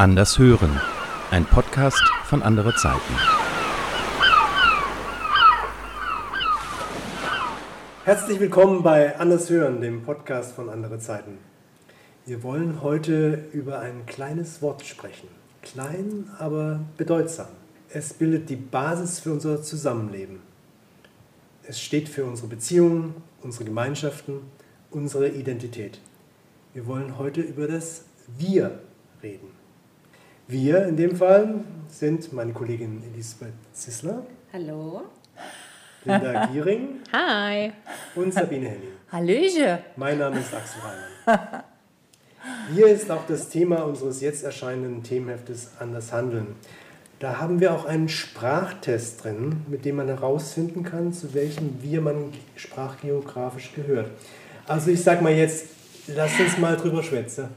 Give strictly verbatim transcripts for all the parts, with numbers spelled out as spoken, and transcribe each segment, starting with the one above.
Anders hören, ein Podcast von Andere Zeiten. Herzlich willkommen bei Anders hören, dem Podcast von Andere Zeiten. Wir wollen heute über ein kleines Wort sprechen. Klein, aber bedeutsam. Es bildet die Basis für unser Zusammenleben. Es steht für unsere Beziehungen, unsere Gemeinschaften, unsere Identität. Wir wollen heute über das Wir reden. Wir in dem Fall sind meine Kollegin Elisabeth Zissler. Hallo. Linda Giering. Hi. Und Sabine Henning. Hallöche. Mein Name ist Axel Reimann. Hier ist auch das Thema unseres jetzt erscheinenden Themenheftes Anders handeln. Da haben wir auch einen Sprachtest drin, mit dem man herausfinden kann, zu welchem Wir man sprachgeografisch gehört. Also ich sag mal jetzt, lasst uns mal drüber schwätzen.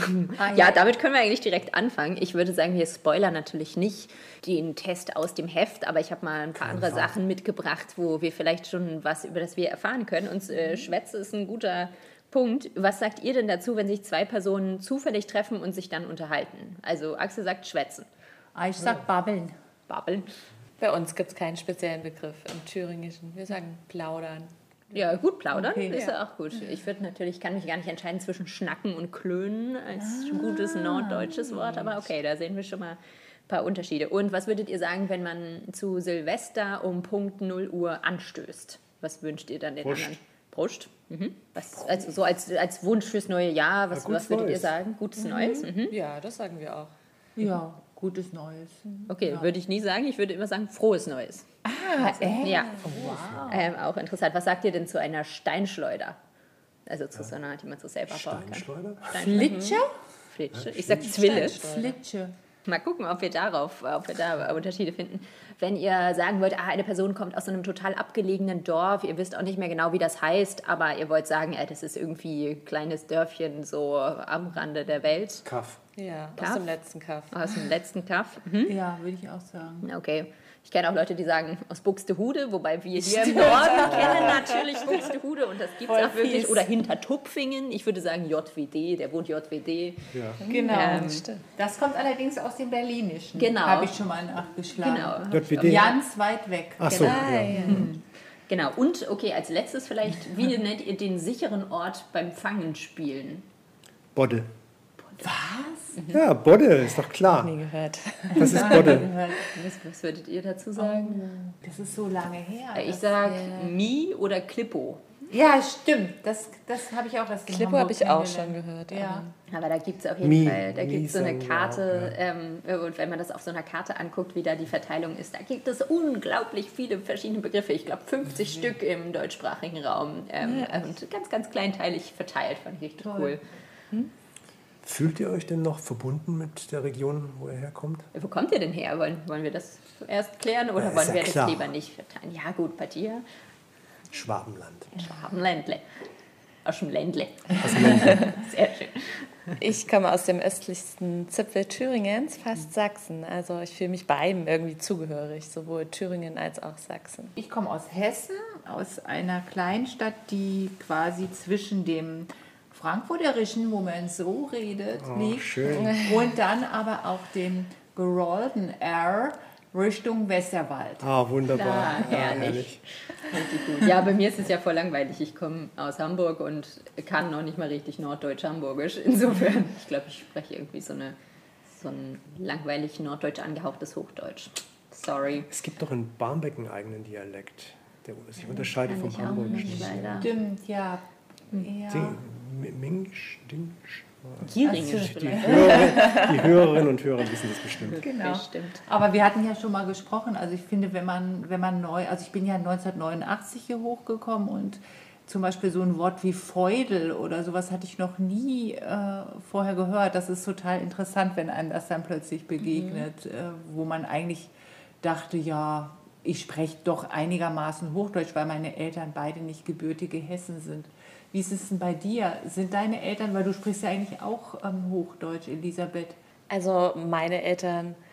Ja, damit können wir eigentlich direkt anfangen. Ich würde sagen, wir spoilern natürlich nicht den Test aus dem Heft, aber ich habe mal ein paar andere Sachen mitgebracht, wo wir vielleicht schon was über das Wir erfahren können. Und äh, Schwätze ist ein guter Punkt. Was sagt ihr denn dazu, wenn sich zwei Personen zufällig treffen und sich dann unterhalten? Also Axel sagt schwätzen. Ich sag babbeln. Babbeln. Bei uns gibt es keinen speziellen Begriff im Thüringischen. Wir sagen plaudern. Ja, gut plaudern Okay, ist ja. ja auch gut. Ich würde natürlich, kann mich gar nicht entscheiden zwischen Schnacken und Klönen als ah, gutes norddeutsches Wort, aber okay, da sehen wir schon mal ein paar Unterschiede. Und was würdet ihr sagen, wenn man zu Silvester um Punkt null Uhr anstößt? Was wünscht ihr dann den Prost. anderen? Prost. Mhm. Was, also so als, als Wunsch fürs neue Jahr, was, Ja, was würdet Neues. ihr sagen? Gutes mhm. Neues? Mhm. Ja, das sagen wir auch. Ja, gutes Neues. Okay, ja. würde ich nie sagen. Ich würde immer sagen, frohes Neues. Ah, echt? Ja, Wow. ähm, auch interessant. Was sagt ihr denn zu einer Steinschleuder? Also zu so einer, die man so selber bauen kann. Steinschleuder? Flitsche? Flitsche. Ich sag Zwille. Flitsche. Mal gucken, ob wir darauf, ob wir da Unterschiede finden. Wenn ihr sagen wollt, ah, eine Person kommt aus so einem total abgelegenen Dorf, ihr wisst auch nicht mehr genau, wie das heißt, aber ihr wollt sagen, äh, das ist irgendwie ein kleines Dörfchen so am Rande der Welt. Kaff. Ja, Kaff? aus dem letzten Kaff. Aus dem letzten Kaff. Mhm. Ja, würde ich auch sagen. Okay. Ich kenne auch Leute, die sagen aus Buxtehude, wobei wir hier im Norden kennen natürlich Buxtehude und das gibt es auch wirklich. fies. Oder Hintertupfingen. Ich würde sagen J W D, der wohnt J W D. Ja. Genau. Ähm, Stimmt. Das kommt allerdings aus dem Berlinischen. Genau. Habe ich schon mal nachgeschlagen. Genau. J W D. Ganz weit weg. Ach so, Ah, ja. ja. Genau. Und okay, als letztes vielleicht, wie nennt ihr den sicheren Ort beim Fangenspielen? Bodde. Was? Ja, Bodde, ist doch klar. Nie gehört. Das ist Bodde. Was, was würdet ihr dazu sagen? Das ist so lange her. Ich Das- sag Mi oder Klippo. Ja, stimmt. Das, das habe ich auch das Klippo habe ich auch schon gehört. Ja. Aber da gibt es auf jeden Mi, Fall, da gibt es so eine Mi sagen wir Karte, auch, ähm, und wenn man das auf so einer Karte anguckt, wie da die Verteilung ist, da gibt es unglaublich viele verschiedene Begriffe. Ich glaube fünfzig Mhm. Stück im deutschsprachigen Raum ähm, und ganz, ganz kleinteilig verteilt, fand ich richtig Toll. cool. Fühlt ihr euch denn noch verbunden mit der Region, wo ihr herkommt? Wo kommt ihr denn her? Wollen, wollen wir das erst klären oder Ja, ist wollen ja wir klar. das lieber nicht verteilen? Ja gut, bei dir, Schwabenland. Schwabenländle. Aus dem Ländle. Aus dem Ländle. Sehr schön. Ich komme aus dem östlichsten Zipfel Thüringens, fast Sachsen. Also ich fühle mich beiden irgendwie zugehörig, sowohl Thüringen als auch Sachsen. Ich komme aus Hessen, aus einer Kleinstadt, die quasi zwischen dem Frankfurterischen, wo man so redet, Oh, liegt, schön. und dann aber auch dem gerollten R Richtung Westerwald. Ah, wunderbar. Ah, Ja, herrlich. Richtig gut. Ja, bei mir ist es ja voll langweilig. Ich komme aus Hamburg und kann noch nicht mal richtig norddeutsch-hamburgisch. Insofern, ich glaube, ich spreche irgendwie so, eine, so ein langweilig norddeutsch angehauchtes Hochdeutsch. Sorry. Es gibt doch in Barmbek einen eigenen Dialekt, der sich unterscheidet vom Kann ich auch Hamburgischen. nicht, leider. Stimmt, ja. ja. Ding- M- Mingsch, Dingsch. Gieringisch Ach so, Die, vielleicht. Hörer, die Hörerinnen und Hörer wissen das bestimmt. Genau. Bestimmt. Aber wir hatten ja schon mal gesprochen, also ich finde, wenn man, wenn man neu, also ich bin ja neunzehnhundertneunundachtzig hier hochgekommen und zum Beispiel so ein Wort wie Feudel oder sowas hatte ich noch nie äh, vorher gehört. Das ist total interessant, wenn einem das dann plötzlich begegnet, mhm. äh, wo man eigentlich dachte, ja, ich spreche doch einigermaßen Hochdeutsch, weil meine Eltern beide nicht gebürtige Hessen sind. Wie ist es denn bei dir? Sind deine Eltern, weil du sprichst ja eigentlich auch ähm, Hochdeutsch, Elisabeth? Also meine Eltern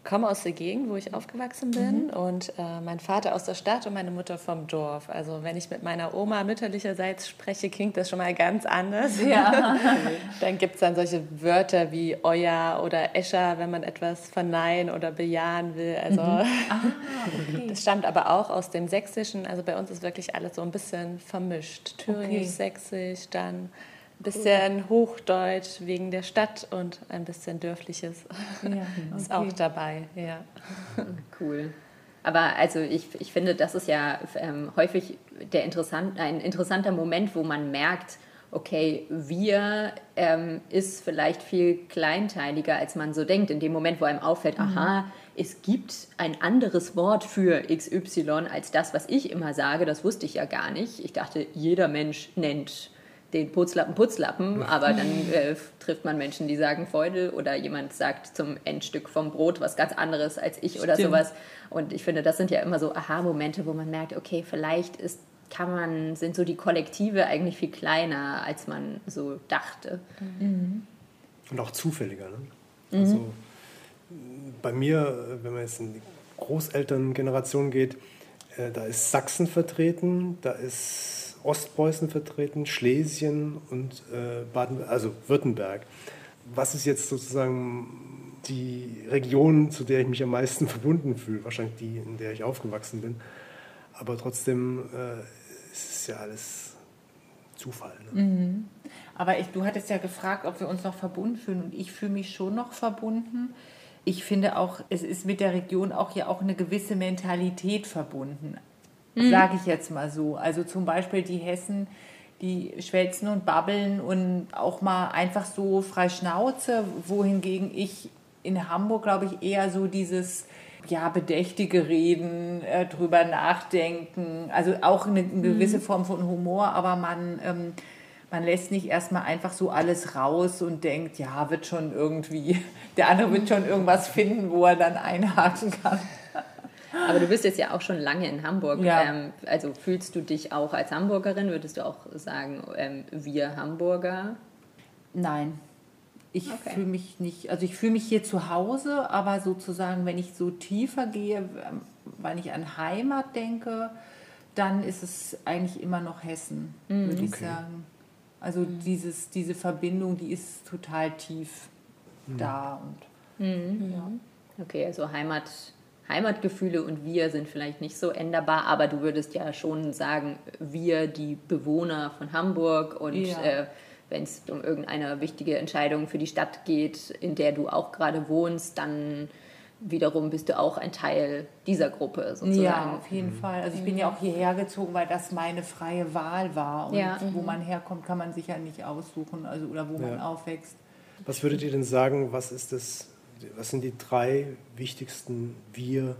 komme aus der Gegend, wo ich aufgewachsen bin, mhm. und äh, mein Vater aus der Stadt und meine Mutter vom Dorf. Also wenn ich mit meiner Oma mütterlicherseits spreche, klingt das schon mal ganz anders. Ja. Dann gibt es dann solche Wörter wie euer oder escher, wenn man etwas verneinen oder bejahen will. Also mhm. ah, okay. Das stammt aber auch aus dem Sächsischen. Also bei uns ist wirklich alles so ein bisschen vermischt. Thüringisch, okay. Sächsisch, dann ein bisschen Hochdeutsch wegen der Stadt und ein bisschen Dörfliches ja, okay. ist auch dabei. Ja. Cool. Aber also ich, ich finde, das ist ja ähm, häufig der interessant, ein interessanter Moment, wo man merkt, okay, wir ähm, ist vielleicht viel kleinteiliger, als man so denkt. In dem Moment, wo einem auffällt, mhm. aha, es gibt ein anderes Wort für X Y als das, was ich immer sage. Das wusste ich ja gar nicht. Ich dachte, jeder Mensch nennt den Putzlappen Putzlappen, aber dann äh, trifft man Menschen, die sagen Feudel oder jemand sagt zum Endstück vom Brot was ganz anderes als ich oder Stimmt. sowas. Und ich finde, das sind ja immer so Aha-Momente, wo man merkt, okay, vielleicht ist, kann man, sind so die Kollektive eigentlich viel kleiner, als man so dachte. Mhm. Und auch zufälliger. Ne? Mhm. Also bei mir, wenn man jetzt in die Großelterngeneration geht, äh, da ist Sachsen vertreten, da ist Ostpreußen vertreten, Schlesien und äh, Baden, also Württemberg. Was ist jetzt sozusagen die Region, zu der ich mich am meisten verbunden fühle? Wahrscheinlich die, in der ich aufgewachsen bin. Aber trotzdem äh, ist es ja alles Zufall. Ne? Mhm. Aber ich, du hattest ja gefragt, ob wir uns noch verbunden fühlen. Und ich fühle mich schon noch verbunden. Ich finde auch, es ist mit der Region auch ja auch eine gewisse Mentalität verbunden. Sage ich jetzt mal so. Also zum Beispiel die Hessen, die schwätzen und babbeln und auch mal einfach so frei Schnauze, wohingegen ich in Hamburg, glaube ich, eher so dieses ja, bedächtige Reden, äh, drüber nachdenken, also auch eine, eine gewisse Form von Humor, aber man, ähm, man lässt nicht erstmal einfach so alles raus und denkt, ja, wird schon irgendwie, der andere wird schon irgendwas finden, wo er dann einhaken kann. Aber du bist jetzt ja auch schon lange in Hamburg. Ja. Ähm, also fühlst du dich auch als Hamburgerin? Würdest du auch sagen, ähm, wir Hamburger? Nein. Ich okay. fühle mich nicht, also ich fühle mich hier zu Hause, aber sozusagen, wenn ich so tiefer gehe, wenn ich an Heimat denke, dann ist es eigentlich immer noch Hessen, mm, würde ich okay. sagen. Also mm. dieses, diese Verbindung, die ist total tief mm. da. Und, mm. ja. Okay, also Heimat... Heimatgefühle und wir sind vielleicht nicht so änderbar, aber du würdest ja schon sagen, wir, die Bewohner von Hamburg und ja. äh, wenn es um irgendeine wichtige Entscheidung für die Stadt geht, in der du auch gerade wohnst, dann wiederum bist du auch ein Teil dieser Gruppe sozusagen. Ja, auf jeden mhm. Fall. Also ich bin ja auch hierher gezogen, weil das meine freie Wahl war und ja. wo man herkommt, kann man sich ja nicht aussuchen, also oder wo ja. man aufwächst. Was würdet ihr denn sagen, was ist das? Was sind die drei wichtigsten Wir,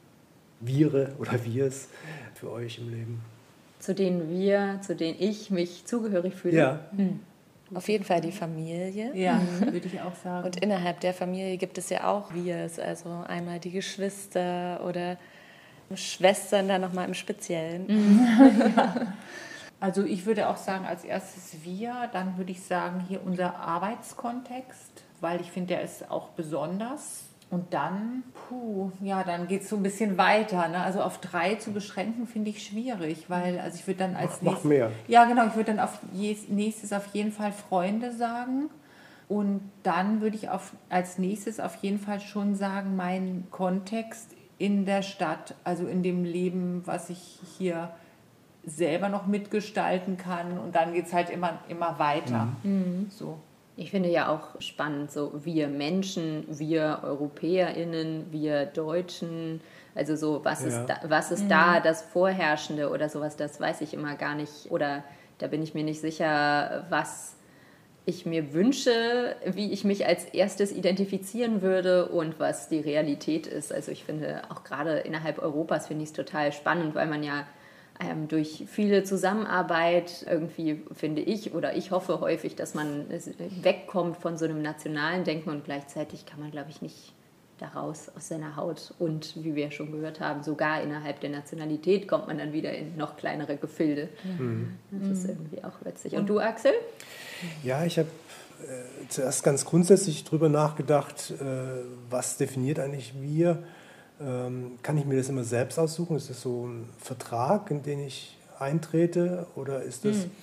Vire oder Wirs für euch im Leben? Zu denen wir, zu denen ich mich zugehörig fühle? Ja. Hm. Auf jeden Fall die Familie. Ja, würde ich auch sagen. Und innerhalb der Familie gibt es ja auch Wirs, also einmal die Geschwister oder Schwestern dann nochmal im Speziellen. Ja. Also ich würde auch sagen, als erstes wir, dann würde ich sagen, hier unser Arbeitskontext, weil ich finde, der ist auch besonders. Und dann, puh, ja, dann geht es so ein bisschen weiter. Ne? Also auf drei zu beschränken, finde ich schwierig, weil also ich würde dann als nächstes... Noch mehr. Ja, genau, ich würde dann auf nächstes auf jeden Fall Freunde sagen. Und dann würde ich auf, als nächstes auf jeden Fall schon sagen, mein Kontext in der Stadt, also in dem Leben, was ich hier selber noch mitgestalten kann. Und dann geht es halt immer, immer weiter. Mhm. So. Ich finde ja auch spannend, so wir Menschen, wir EuropäerInnen, wir Deutschen, also so, was ja. ist, da, was ist mhm. da das Vorherrschende oder sowas, das weiß ich immer gar nicht. Oder da bin ich mir nicht sicher, was ich mir wünsche, wie ich mich als erstes identifizieren würde und was die Realität ist. Also ich finde, auch gerade innerhalb Europas finde ich es total spannend, weil man ja Ähm, durch viele Zusammenarbeit irgendwie, finde ich, oder ich hoffe häufig, dass man wegkommt von so einem nationalen Denken und gleichzeitig kann man, glaube ich, nicht daraus aus seiner Haut und, wie wir schon gehört haben, sogar innerhalb der Nationalität kommt man dann wieder in noch kleinere Gefilde. Mhm. Das ist irgendwie auch witzig. Und du, Axel? Ja, ich habe äh, zuerst ganz grundsätzlich drüber nachgedacht, äh, was definiert eigentlich wir? Ähm, kann ich mir das immer selbst aussuchen? Ist das so ein Vertrag, in den ich eintrete? Oder ist das, mhm.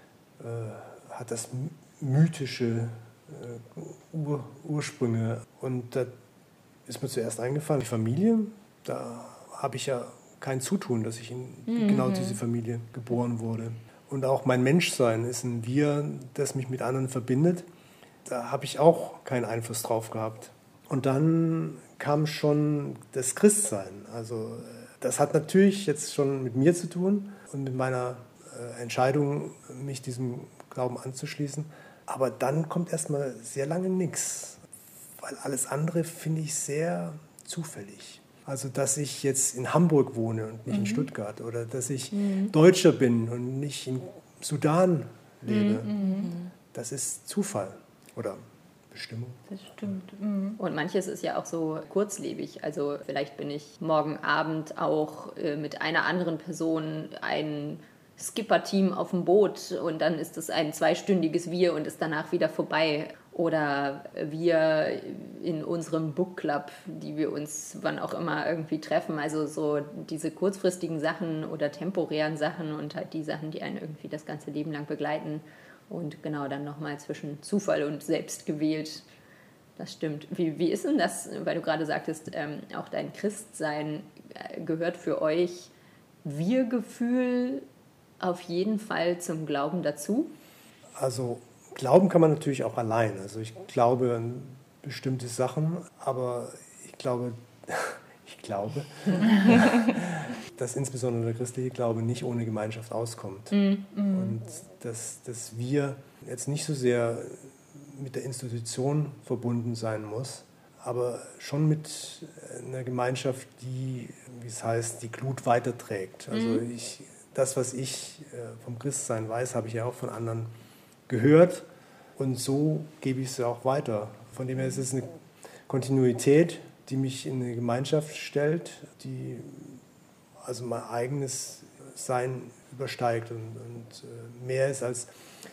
äh, hat das mythische äh, Ur- Ursprünge? Und da ist mir zuerst eingefallen, die Familie, da habe ich ja kein Zutun, dass ich in mhm. genau diese Familie geboren wurde. Und auch mein Menschsein ist ein Wir, das mich mit anderen verbindet. Da habe ich auch keinen Einfluss drauf gehabt. Und dann kam schon das Christsein. Also das hat natürlich jetzt schon mit mir zu tun und mit meiner äh, Entscheidung, mich diesem Glauben anzuschließen. Aber dann kommt erstmal sehr lange nichts, weil alles andere finde ich sehr zufällig. Also dass ich jetzt in Hamburg wohne und nicht mhm. in Stuttgart oder dass ich mhm. Deutscher bin und nicht im Sudan lebe, mhm. das ist Zufall oder Bestimmung. Das stimmt. Mhm. Und manches ist ja auch so kurzlebig. Also vielleicht bin ich morgen Abend auch äh, mit einer anderen Person ein Skipper-Team auf dem Boot und dann ist es ein zweistündiges Wir und ist danach wieder vorbei. Oder wir in unserem Book Club, die wir uns wann auch immer irgendwie treffen. Also so diese kurzfristigen Sachen oder temporären Sachen und halt die Sachen, die einen irgendwie das ganze Leben lang begleiten. Und genau dann nochmal zwischen Zufall und selbst gewählt. Das stimmt. Wie, wie ist denn das, weil du gerade sagtest, ähm, auch dein Christsein äh, gehört für euch Wir-Gefühl auf jeden Fall zum Glauben dazu? Also glauben kann man natürlich auch allein. Also ich glaube an bestimmte Sachen, aber ich glaube, ich glaube, dass insbesondere der christliche Glaube nicht ohne Gemeinschaft auskommt. Mm, mm. Und dass, dass wir jetzt nicht so sehr mit der Institution verbunden sein muss, aber schon mit einer Gemeinschaft, die, wie es heißt, die Glut weiterträgt. Also mm. ich, das, was ich vom Christsein weiß, habe ich ja auch von anderen gehört und so gebe ich es ja auch weiter. Von dem her ist es eine Kontinuität, die mich in eine Gemeinschaft stellt, die also mein eigenes Sein übersteigt und, und äh, mehr ist als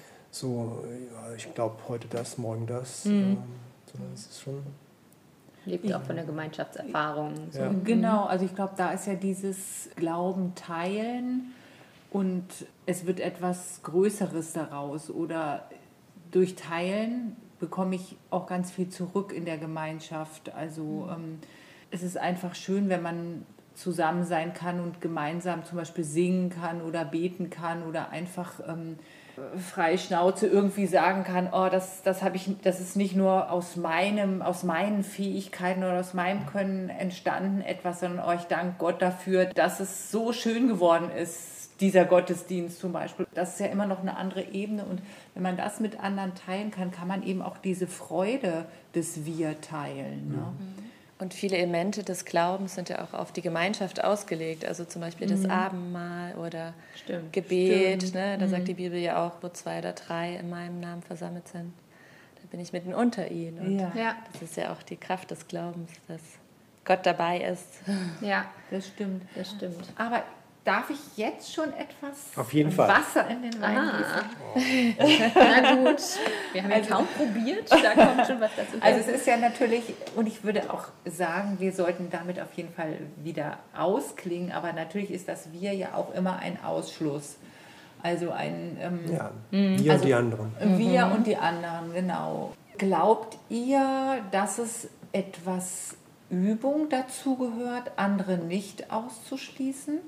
so, ja, ich glaube heute das, morgen das, mhm. ähm, sondern es ist schon... Lebt ja auch von der Gemeinschaftserfahrung. So. Ja. Genau, also ich glaube, da ist ja dieses Glauben teilen und es wird etwas Größeres daraus oder durch Teilen bekomme ich auch ganz viel zurück in der Gemeinschaft. Also ähm, es ist einfach schön, wenn man zusammen sein kann und gemeinsam zum Beispiel singen kann oder beten kann oder einfach ähm, frei Schnauze irgendwie sagen kann, oh, das, das, hab ich, das ist nicht nur aus, meinem, aus meinen Fähigkeiten oder aus meinem Können entstanden etwas, sondern oh, ich danke Gott dafür, dass es so schön geworden ist, dieser Gottesdienst zum Beispiel. Das ist ja immer noch eine andere Ebene und wenn man das mit anderen teilen kann, kann man eben auch diese Freude des Wir teilen. Ne? Mhm. Und viele Elemente des Glaubens sind ja auch auf die Gemeinschaft ausgelegt, also zum Beispiel das mhm. Abendmahl oder Stimmt. Gebet. Stimmt. Ne? Da mhm. sagt die Bibel ja auch, wo zwei oder drei in meinem Namen versammelt sind, da bin ich mitten unter ihnen. Und ja. Ja. das ist ja auch die Kraft des Glaubens, dass Gott dabei ist. Ja, das stimmt. Das stimmt. Aber darf ich jetzt schon etwas Auf jeden Fall. Wasser in den Wein gießen? Oh. Na gut, wir haben also, ja kaum probiert, da kommt schon was dazu. Also es ist ja natürlich, und ich würde auch sagen, wir sollten damit auf jeden Fall wieder ausklingen, aber natürlich ist das Wir ja auch immer ein Ausschluss. Also ein... Ähm, ja, wir also, und die anderen. Wir mhm. und die anderen, genau. Glaubt ihr, dass es etwas Übung dazu gehört, andere nicht auszuschließen?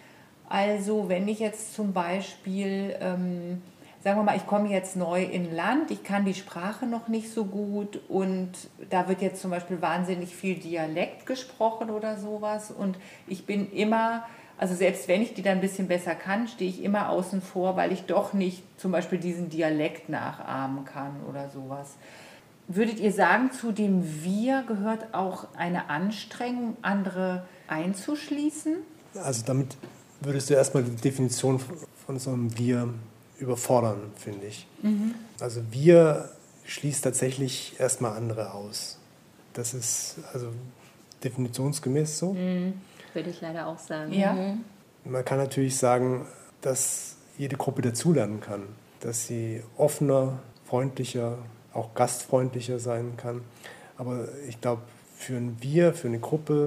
Also wenn ich jetzt zum Beispiel, ähm, sagen wir mal, ich komme jetzt neu in Land, ich kann die Sprache noch nicht so gut und da wird jetzt zum Beispiel wahnsinnig viel Dialekt gesprochen oder sowas und ich bin immer, also selbst wenn ich die dann ein bisschen besser kann, stehe ich immer außen vor, weil ich doch nicht zum Beispiel diesen Dialekt nachahmen kann oder sowas. Würdet ihr sagen, zu dem Wir gehört auch eine Anstrengung, andere einzuschließen? Also damit würdest du erstmal die Definition von so einem Wir überfordern, finde ich. Mhm. Also Wir schließt tatsächlich erstmal andere aus. Das ist also definitionsgemäß so. Mhm. Würde ich leider auch sagen. Ja. Mhm. Man kann natürlich sagen, dass jede Gruppe dazulernen kann, dass sie offener, freundlicher, auch gastfreundlicher sein kann. Aber ich glaube, für ein Wir, für eine Gruppe,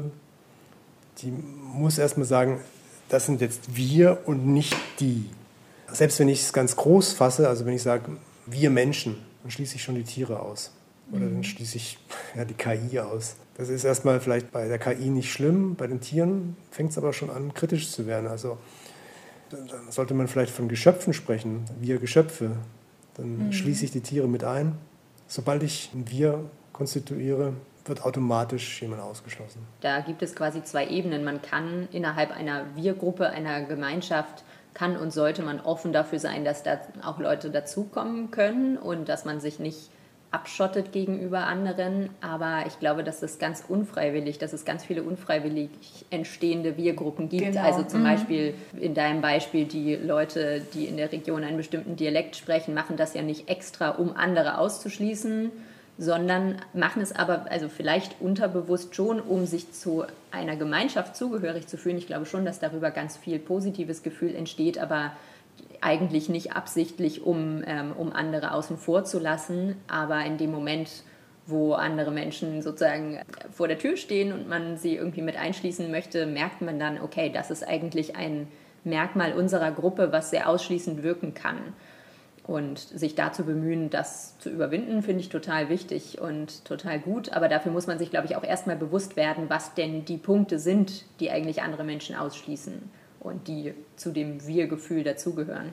die muss erstmal sagen, das sind jetzt wir und nicht die. Selbst wenn ich es ganz groß fasse, also wenn ich sage, wir Menschen, dann schließe ich schon die Tiere aus. Oder dann schließe ich ja, die K I aus. Das ist erstmal vielleicht bei der K I nicht schlimm, bei den Tieren fängt es aber schon an, kritisch zu werden. Also dann sollte man vielleicht von Geschöpfen sprechen, wir Geschöpfe. Dann mhm. schließe ich die Tiere mit ein. Sobald ich ein Wir konstituiere, wird automatisch jemand ausgeschlossen. Da gibt es quasi zwei Ebenen. Man kann innerhalb einer Wir-Gruppe, einer Gemeinschaft, kann und sollte man offen dafür sein, dass da auch Leute dazukommen können und dass man sich nicht abschottet gegenüber anderen. Aber ich glaube, dass es ganz unfreiwillig, dass es ganz viele unfreiwillig entstehende Wir-Gruppen gibt. Genau. Also zum mhm. Beispiel in deinem Beispiel, die Leute, die in der Region einen bestimmten Dialekt sprechen, machen das ja nicht extra, um andere auszuschließen, sondern machen es aber, also vielleicht unterbewusst schon, um sich zu einer Gemeinschaft zugehörig zu fühlen. Ich glaube schon, dass darüber ganz viel positives Gefühl entsteht, aber eigentlich nicht absichtlich, um, ähm, um andere außen vor zu lassen. Aber in dem Moment, wo andere Menschen sozusagen vor der Tür stehen und man sie irgendwie mit einschließen möchte, merkt man dann, okay, das ist eigentlich ein Merkmal unserer Gruppe, was sehr ausschließend wirken kann. Und sich dazu bemühen, das zu überwinden, finde ich total wichtig und total gut. Aber dafür muss man sich, glaube ich, auch erstmal bewusst werden, was denn die Punkte sind, die eigentlich andere Menschen ausschließen und die zu dem Wir-Gefühl dazugehören.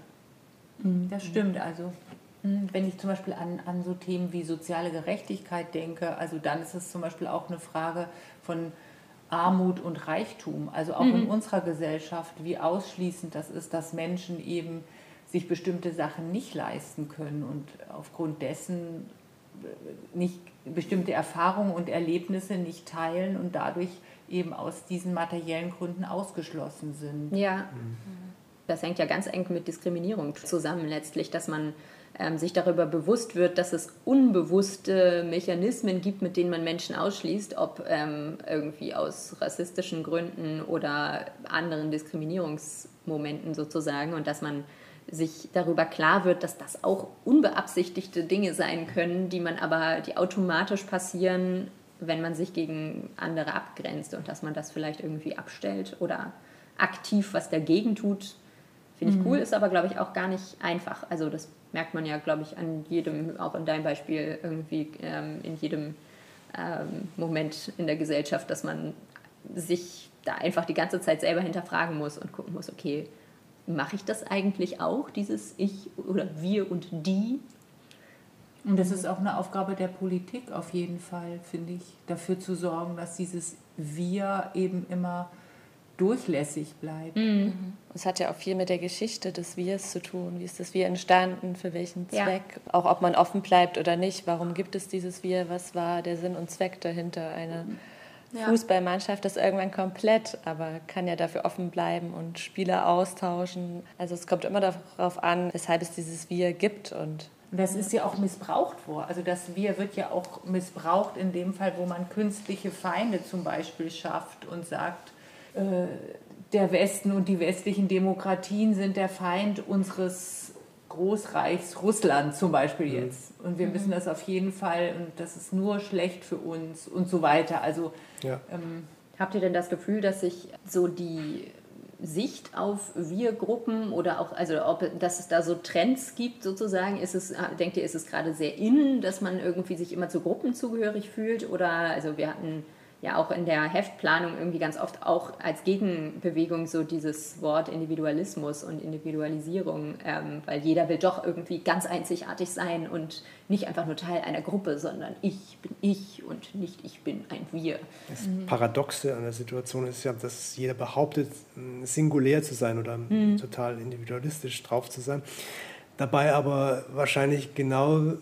Das stimmt. Also wenn ich zum Beispiel an, an so Themen wie soziale Gerechtigkeit denke, also dann ist es zum Beispiel auch eine Frage von Armut und Reichtum. Also auch mhm. in unserer Gesellschaft, wie ausschließend das ist, dass Menschen eben sich bestimmte Sachen nicht leisten können und aufgrund dessen nicht bestimmte Erfahrungen und Erlebnisse nicht teilen und dadurch eben aus diesen materiellen Gründen ausgeschlossen sind. Ja, das hängt ja ganz eng mit Diskriminierung zusammen letztlich, dass man ähm, sich darüber bewusst wird, dass es unbewusste Mechanismen gibt, mit denen man Menschen ausschließt, ob ähm, irgendwie aus rassistischen Gründen oder anderen Diskriminierungsmomenten sozusagen, und dass man sich darüber klar wird, dass das auch unbeabsichtigte Dinge sein können, die man aber, die automatisch passieren, wenn man sich gegen andere abgrenzt, und dass man das vielleicht irgendwie abstellt oder aktiv was dagegen tut, finde ich mhm. cool, ist aber, glaube ich, auch gar nicht einfach. Also das merkt man ja, glaube ich, an jedem, auch in deinem Beispiel irgendwie ähm, in jedem ähm, Moment in der Gesellschaft, dass man sich da einfach die ganze Zeit selber hinterfragen muss und gucken muss, okay, mache ich das eigentlich auch, dieses Ich oder Wir und Die? Und das ist auch eine Aufgabe der Politik auf jeden Fall, finde ich, dafür zu sorgen, dass dieses Wir eben immer durchlässig bleibt. Mhm. Es hat ja auch viel mit der Geschichte des Wirs zu tun. Wie ist das Wir entstanden, für welchen Zweck? Ja. Auch ob man offen bleibt oder nicht. Warum gibt es dieses Wir? Was war der Sinn und Zweck dahinter? Eine ja. Fußballmannschaft ist irgendwann komplett, aber kann ja dafür offen bleiben und Spieler austauschen. Also es kommt immer darauf an, weshalb es dieses Wir gibt. Und das ist ja auch missbraucht worden. Also das Wir wird ja auch missbraucht in dem Fall, wo man künstliche Feinde zum Beispiel schafft und sagt, äh, der Westen und die westlichen Demokratien sind der Feind unseres Großreichs Russland zum Beispiel jetzt. Und wir müssen das auf jeden Fall, und das ist nur schlecht für uns und so weiter. Also ja. ähm, habt ihr denn das Gefühl, dass sich so die Sicht auf Wir-Gruppen oder auch, also ob, dass es da so Trends gibt sozusagen, ist es, denkt ihr, ist es gerade sehr in, dass man irgendwie sich immer zu Gruppen zugehörig fühlt? Oder, also wir hatten ja auch in der Heftplanung irgendwie ganz oft auch als Gegenbewegung so dieses Wort Individualismus und Individualisierung, ähm, weil jeder will doch irgendwie ganz einzigartig sein und nicht einfach nur Teil einer Gruppe, sondern ich bin ich und nicht ich bin ein Wir. Das Paradoxe an der Situation ist ja, dass jeder behauptet, singulär zu sein oder mhm. total individualistisch drauf zu sein, dabei aber wahrscheinlich genau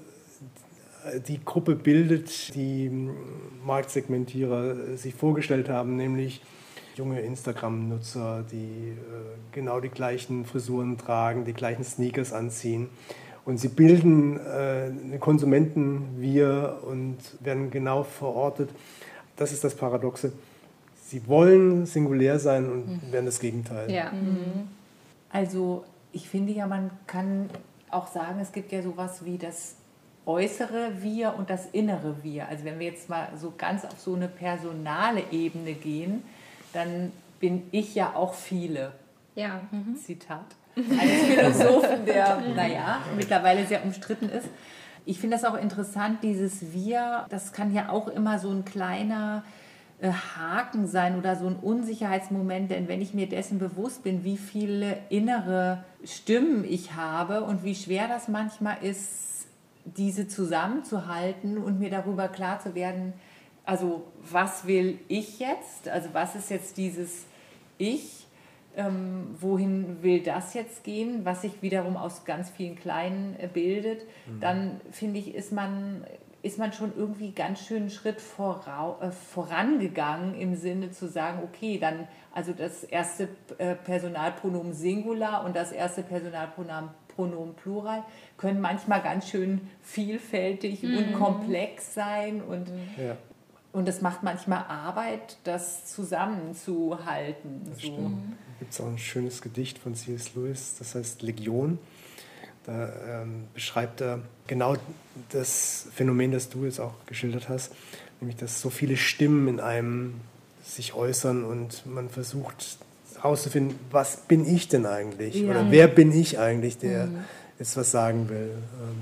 die Gruppe bildet, die Marktsegmentierer sich vorgestellt haben, nämlich junge Instagram-Nutzer, die äh, genau die gleichen Frisuren tragen, die gleichen Sneakers anziehen. Und sie bilden äh, Konsumenten wir und werden genau verortet. Das ist das Paradoxe. Sie wollen singulär sein und mhm. werden das Gegenteil. Ja. Mhm. Also ich finde ja, man kann auch sagen, es gibt ja sowas wie das äußere Wir und das innere Wir. Also wenn wir jetzt mal so ganz auf so eine personale Ebene gehen, dann bin ich ja auch viele. Ja. Mhm. Zitat eines Philosophen, der, naja, mittlerweile sehr umstritten ist. Ich finde das auch interessant, dieses Wir, das kann ja auch immer so ein kleiner äh, Haken sein oder so ein Unsicherheitsmoment, denn wenn ich mir dessen bewusst bin, wie viele innere Stimmen ich habe und wie schwer das manchmal ist, diese zusammenzuhalten und mir darüber klar zu werden, also was will ich jetzt, also was ist jetzt dieses Ich, Ähm, wohin will das jetzt gehen, was sich wiederum aus ganz vielen Kleinen äh, bildet, mhm. dann finde ich, ist man, ist man schon irgendwie ganz schön einen Schritt vorau, äh, vorangegangen im Sinne zu sagen, okay, dann also das erste äh, Personalpronomen Singular und das erste Personalpronomen Pronomen Plural können manchmal ganz schön vielfältig mhm. und komplex sein und ja. Und es macht manchmal Arbeit, das zusammenzuhalten. Das so. stimmt. Da gibt es auch ein schönes Gedicht von C S Lewis, das heißt Legion. Da ähm, beschreibt er genau das Phänomen, das du jetzt auch geschildert hast, nämlich dass so viele Stimmen in einem sich äußern und man versucht herauszufinden, was bin ich denn eigentlich? Ja. Oder wer bin ich eigentlich, der mhm. jetzt was sagen will.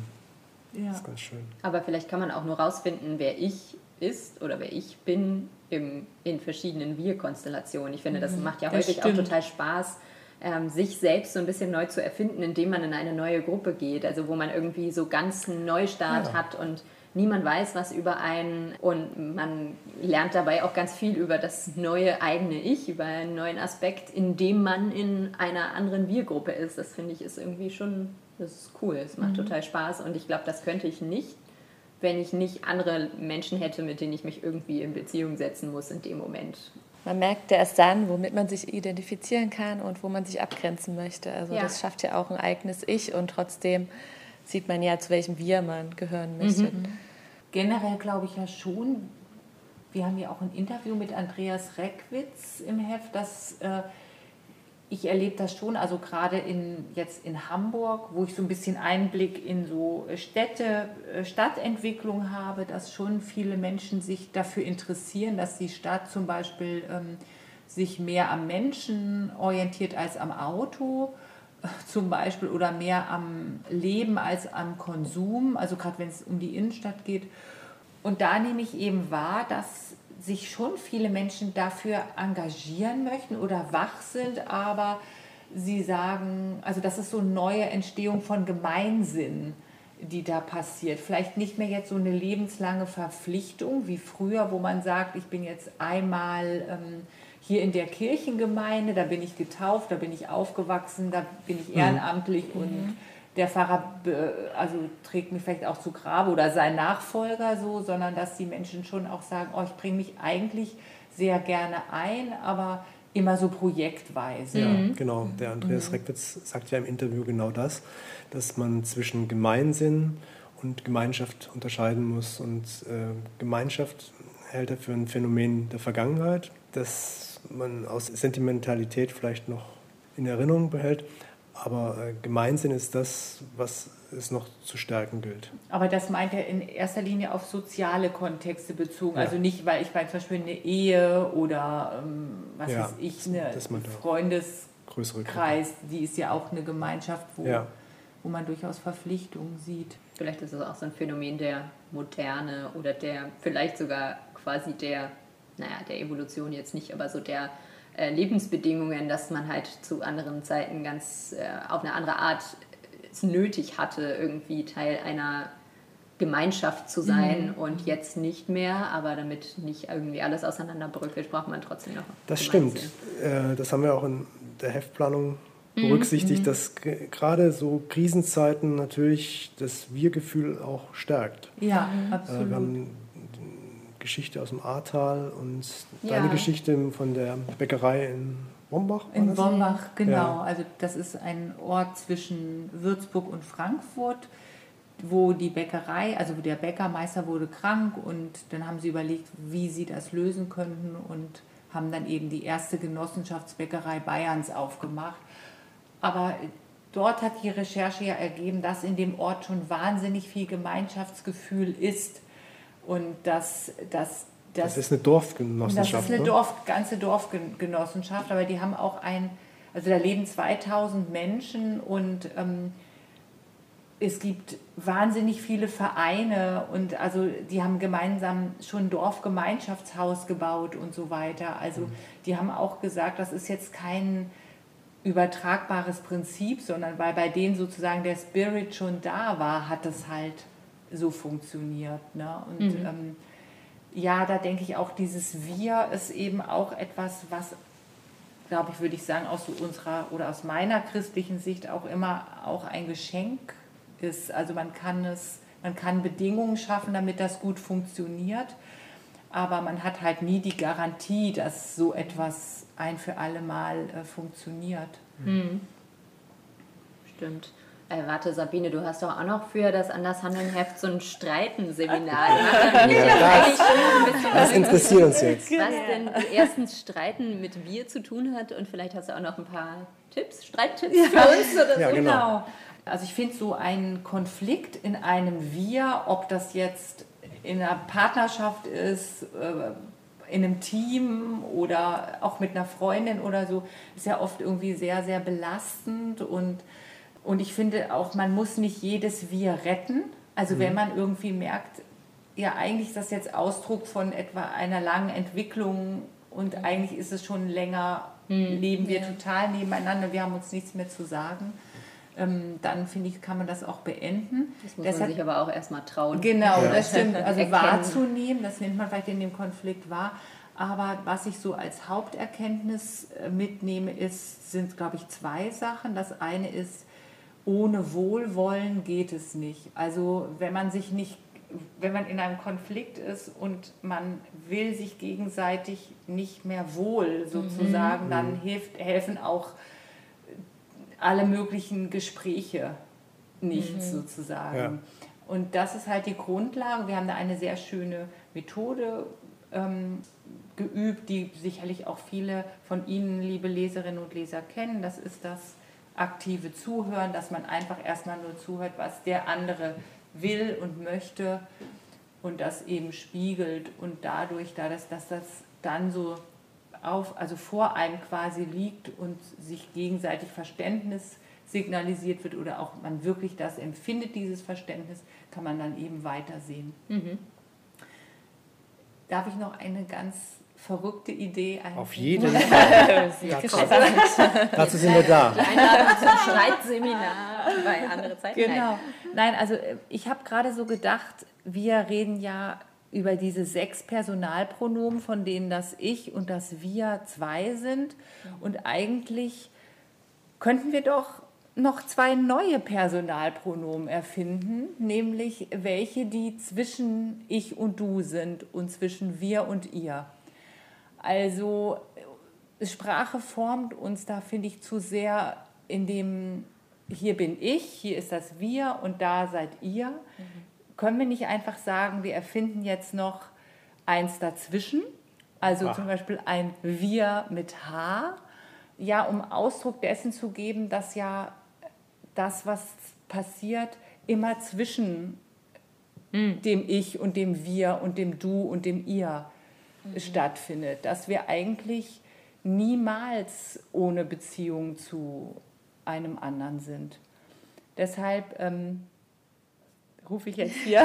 Ähm, ja. Das ist ganz schön. Aber vielleicht kann man auch nur rausfinden, wer ich ist oder wer ich bin im, in verschiedenen Wir-Konstellationen. Ich finde, das macht ja das häufig stimmt. auch total Spaß, ähm, sich selbst so ein bisschen neu zu erfinden, indem man in eine neue Gruppe geht, also wo man irgendwie so ganz einen Neustart ja. hat und niemand weiß was über einen und man lernt dabei auch ganz viel über das neue eigene Ich, über einen neuen Aspekt, in dem man in einer anderen Wir-Gruppe ist. Das finde ich ist irgendwie schon, das ist cool, es macht mhm. total Spaß und ich glaube, das könnte ich nicht, wenn ich nicht andere Menschen hätte, mit denen ich mich irgendwie in Beziehung setzen muss in dem Moment. Man merkt ja erst dann, womit man sich identifizieren kann und wo man sich abgrenzen möchte. Also ja. das schafft ja auch ein eigenes Ich und trotzdem sieht man ja, zu welchem Wir man gehören möchte. Mhm. Generell glaube ich ja schon, wir haben ja auch ein Interview mit Andreas Reckwitz im Heft, dass äh, ich erlebe das schon, also gerade in, jetzt in Hamburg, wo ich so ein bisschen Einblick in so Städte, Stadtentwicklung habe, dass schon viele Menschen sich dafür interessieren, dass die Stadt zum Beispiel ähm, sich mehr am Menschen orientiert als am Auto äh, zum Beispiel oder mehr am Leben als am Konsum, also gerade wenn es um die Innenstadt geht. Und da nehme ich eben wahr, dass sich schon viele Menschen dafür engagieren möchten oder wach sind, aber sie sagen, also das ist so eine neue Entstehung von Gemeinsinn, die da passiert. Vielleicht nicht mehr jetzt so eine lebenslange Verpflichtung wie früher, wo man sagt, ich bin jetzt einmal ähm, hier in der Kirchengemeinde, da bin ich getauft, da bin ich aufgewachsen, da bin ich ehrenamtlich mhm. und der Pfarrer also trägt mich vielleicht auch zu Grabe oder sein Nachfolger so, sondern dass die Menschen schon auch sagen, oh, ich bringe mich eigentlich sehr gerne ein, aber immer so projektweise. Ja, genau. Der Andreas mhm. Reckwitz sagt ja im Interview genau das, dass man zwischen Gemeinsinn und Gemeinschaft unterscheiden muss. Und äh, Gemeinschaft hält er für ein Phänomen der Vergangenheit, das man aus Sentimentalität vielleicht noch in Erinnerung behält. Aber äh, Gemeinsinn ist das, was es noch zu stärken gilt. Aber das meint er in erster Linie auf soziale Kontexte bezogen. Ja. Also nicht, weil ich meine zum Beispiel eine Ehe oder ähm, was ja, weiß ich, eine Freundeskreis, die ist ja auch eine Gemeinschaft, wo, ja. wo man durchaus Verpflichtungen sieht. Vielleicht ist es auch so ein Phänomen der Moderne oder der, vielleicht sogar quasi der, naja, der Evolution jetzt nicht, aber so der Lebensbedingungen, dass man halt zu anderen Zeiten ganz äh, auf eine andere Art es nötig hatte, irgendwie Teil einer Gemeinschaft zu sein mhm. und jetzt nicht mehr, aber damit nicht irgendwie alles auseinanderbröckelt, braucht man trotzdem noch. Das stimmt. Äh, das haben wir auch in der Heftplanung berücksichtigt, mhm. dass g- gerade so Krisenzeiten natürlich das Wir-Gefühl auch stärkt. Ja, mhm. absolut. Äh, wir haben Geschichte aus dem Ahrtal und ja. deine Geschichte von der Bäckerei in Bombach. In das? Bombach, genau. Ja. Also das ist ein Ort zwischen Würzburg und Frankfurt, wo die Bäckerei, also der Bäckermeister wurde krank und dann haben sie überlegt, wie sie das lösen könnten und haben dann eben die erste Genossenschaftsbäckerei Bayerns aufgemacht. Aber dort hat die Recherche ja ergeben, dass in dem Ort schon wahnsinnig viel Gemeinschaftsgefühl ist und dass, dass Das, das ist eine Dorfgenossenschaft. Das ist eine ne? Dorf, ganze Dorfgenossenschaft, aber die haben auch ein, also da leben zweitausend Menschen und ähm, es gibt wahnsinnig viele Vereine und also die haben gemeinsam schon ein Dorfgemeinschaftshaus gebaut und so weiter. Also mhm. die haben auch gesagt, das ist jetzt kein übertragbares Prinzip, sondern weil bei denen sozusagen der Spirit schon da war, hat es halt so funktioniert. Ne? Und mhm. ähm, ja, da denke ich auch, dieses Wir ist eben auch etwas, was, glaube ich, würde ich sagen, aus so unserer oder aus meiner christlichen Sicht auch immer auch ein Geschenk ist. Also man kann es, man kann Bedingungen schaffen, damit das gut funktioniert, aber man hat halt nie die Garantie, dass so etwas ein für alle Mal äh, funktioniert. Mhm. Stimmt. Äh, warte, Sabine, du hast doch auch noch für das Andershandeln-Heft so ein Streitenseminar gemacht. Ja, das, das interessiert uns jetzt. Was denn erstens Streiten mit Wir zu tun hat und vielleicht hast du auch noch ein paar Tipps, Streittipps ja. für uns oder ja, so. Genau. Also ich finde so ein Konflikt in einem Wir, ob das jetzt in einer Partnerschaft ist, in einem Team oder auch mit einer Freundin oder so, ist ja oft irgendwie sehr, sehr belastend und Und ich finde auch, man muss nicht jedes Wir retten. Also mhm. wenn man irgendwie merkt, ja eigentlich ist das jetzt Ausdruck von etwa einer langen Entwicklung und mhm. eigentlich ist es schon länger, mhm. leben wir ja. total nebeneinander, wir haben uns nichts mehr zu sagen, ähm, dann finde ich, kann man das auch beenden. Das muss Deshalb, man sich aber auch erstmal trauen. Genau, ja. das stimmt. Also wahrzunehmen, das nimmt man vielleicht in dem Konflikt wahr. Aber was ich so als Haupterkenntnis mitnehme, ist, sind, glaube ich, zwei Sachen. Das eine ist, ohne Wohlwollen geht es nicht. Also wenn man sich nicht, wenn man in einem Konflikt ist und man will sich gegenseitig nicht mehr wohl sozusagen, mhm. dann hilft, helfen auch alle möglichen Gespräche nichts mhm. sozusagen. Ja. Und das ist halt die Grundlage. Wir haben da eine sehr schöne Methode ähm, geübt, die sicherlich auch viele von Ihnen, liebe Leserinnen und Leser, kennen. Das ist das aktive Zuhören, dass man einfach erstmal nur zuhört, was der andere will und möchte und das eben spiegelt und dadurch, da das, dass das dann so auf, also vor einem quasi liegt und sich gegenseitig Verständnis signalisiert wird oder auch man wirklich das empfindet, dieses Verständnis, kann man dann eben weitersehen. Mhm. Darf ich noch eine ganz verrückte Idee ein. Auf jeden Fall. dazu, dazu sind wir da. Die Einladung zum Streitseminar bei Andere Zeiten. Genau. Nein, also ich habe gerade so gedacht, wir reden ja über diese sechs Personalpronomen, von denen das Ich und das Wir zwei sind. Und eigentlich könnten wir doch noch zwei neue Personalpronomen erfinden, nämlich welche, die zwischen Ich und Du sind und zwischen Wir und Ihr. Also Sprache formt uns da, finde ich, zu sehr in dem, hier bin ich, hier ist das Wir und da seid ihr. Mhm. Können wir nicht einfach sagen, wir erfinden jetzt noch eins dazwischen, also Ach. zum Beispiel ein Wir mit H, ja, um Ausdruck dessen zu geben, dass ja das, was passiert, immer zwischen mhm. dem Ich und dem Wir und dem Du und dem Ihr mhm. stattfindet, dass wir eigentlich niemals ohne Beziehung zu einem anderen sind. Deshalb ähm, rufe ich jetzt hier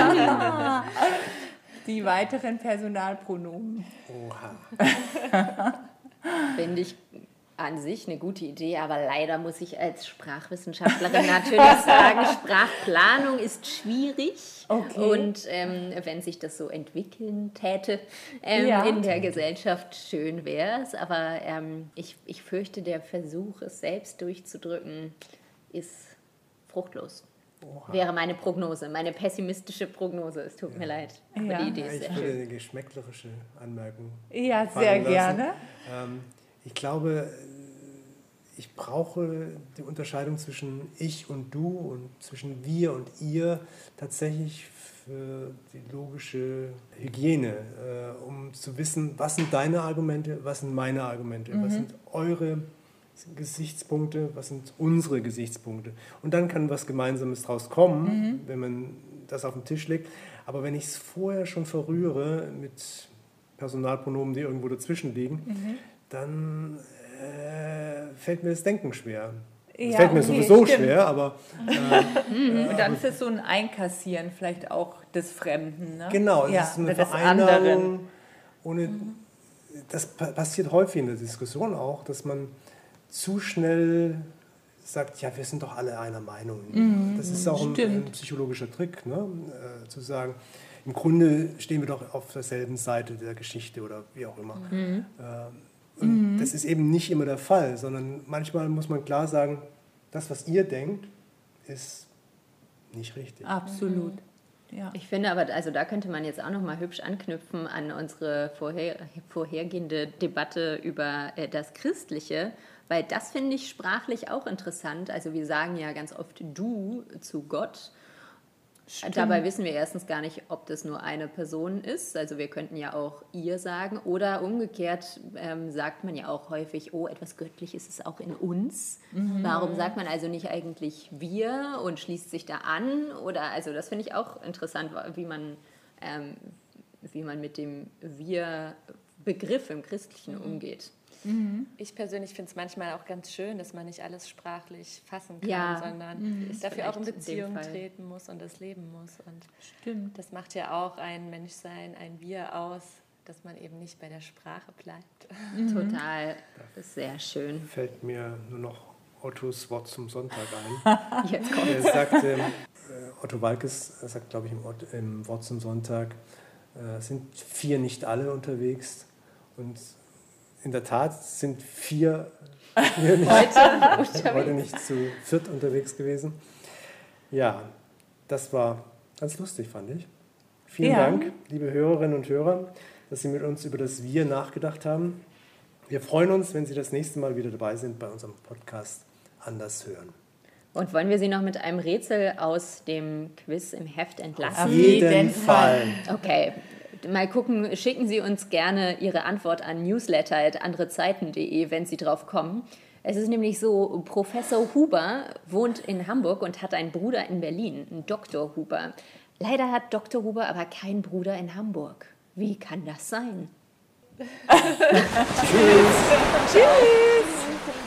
die weiteren Personalpronomen. Oha. Finde ich an sich eine gute Idee, aber leider muss ich als Sprachwissenschaftlerin natürlich sagen, Sprachplanung ist schwierig. Okay. Und ähm, wenn sich das so entwickeln täte ähm, ja. in der Gesellschaft, schön wäre es. Aber ähm, ich, ich fürchte, der Versuch, es selbst durchzudrücken, ist fruchtlos. Oha. Wäre meine Prognose, meine pessimistische Prognose. Es tut ja. mir leid, aber ja. die Idee ist ich sehr würde schön. eine geschmäcklerische Anmerkung Ja, sehr lassen. gerne. Ähm, ich glaube, ich brauche die Unterscheidung zwischen ich und du und zwischen wir und ihr tatsächlich für die logische Hygiene, äh, um zu wissen, was sind deine Argumente, was sind meine Argumente, mhm. was sind eure Gesichtspunkte, was sind unsere Gesichtspunkte. Und dann kann was Gemeinsames draus kommen, mhm. wenn man das auf den Tisch legt. Aber wenn ich es vorher schon verrühre mit Personalpronomen, die irgendwo dazwischen liegen, mhm. dann äh, fällt mir das Denken schwer. Es ja, fällt mir okay, sowieso stimmt. schwer, aber... Äh, und dann ist es so ein Einkassieren vielleicht auch des Fremden. Ne? Genau, es ja, ist eine Vereinnahmung. Ohne, mhm. Das passiert häufig in der Diskussion auch, dass man zu schnell sagt, ja, wir sind doch alle einer Meinung. Mhm. Das ist auch ein, ein psychologischer Trick, ne? äh, zu sagen, im Grunde stehen wir doch auf derselben Seite der Geschichte oder wie auch immer. Mhm. Äh, Und mhm. das ist eben nicht immer der Fall, sondern manchmal muss man klar sagen, das, was ihr denkt, ist nicht richtig. Absolut. Ja. Ich finde aber, also da könnte man jetzt auch noch mal hübsch anknüpfen an unsere vorher, vorhergehende Debatte über äh, das Christliche, weil das finde ich sprachlich auch interessant. Also wir sagen ja ganz oft du zu Gott. Stimmt. Dabei wissen wir erstens gar nicht, ob das nur eine Person ist. Also wir könnten ja auch ihr sagen. Oder umgekehrt ähm, sagt man ja auch häufig, oh, etwas Göttliches ist auch in uns. Mhm. Warum sagt man also nicht eigentlich wir und schließt sich da an? Oder also das finde ich auch interessant, wie man, ähm, wie man mit dem Wir-Begriff im Christlichen mhm. umgeht. Mhm. Ich persönlich finde es manchmal auch ganz schön, dass man nicht alles sprachlich fassen kann, ja. sondern mhm. dafür auch in Beziehung in treten muss und das leben muss. Und Stimmt. Das macht ja auch ein Menschsein, ein Wir aus, dass man eben nicht bei der Sprache bleibt. Mhm. Total, das ist sehr schön. Fällt mir nur noch Ottos Wort zum Sonntag ein. Jetzt kommt's. Er sagt, ähm, Otto Walkes sagt, glaube ich, im, Ort, im Wort zum Sonntag, äh, sind vier nicht alle unterwegs. Und in der Tat sind vier, vier nicht, heute, heute nicht zu viert unterwegs gewesen. Ja, das war ganz lustig, fand ich. Vielen ja. Dank, liebe Hörerinnen und Hörer, dass Sie mit uns über das Wir nachgedacht haben. Wir freuen uns, wenn Sie das nächste Mal wieder dabei sind bei unserem Podcast Anders hören. Und wollen wir Sie noch mit einem Rätsel aus dem Quiz im Heft entlassen? Auf jeden Fall. Okay. Mal gucken, schicken Sie uns gerne Ihre Antwort an newsletter at anderezeiten punkt de, wenn Sie drauf kommen. Es ist nämlich so, Professor Huber wohnt in Hamburg und hat einen Bruder in Berlin, einen Doktor Huber. Leider hat Doktor Huber aber keinen Bruder in Hamburg. Wie kann das sein? Tschüss. Tschüss.